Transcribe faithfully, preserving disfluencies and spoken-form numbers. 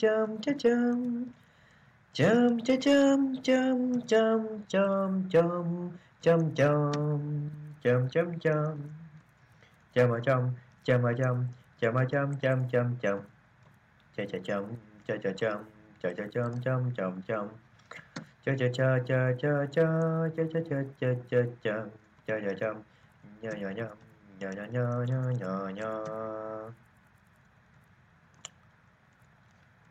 chum cha chum chum cha chum chum chum chum chum chum chum chum chum chum chum ở trong chum ở trong chum ở trong chum chum chum cha cha chum cha cha chum cha cha chum chum chum chum cha cha cha cha cha cha cha cha cha cha cha cha cha cha chum nhớ nhớ nhớ nhớ nhớ nhớ nhớ nhớ nhớ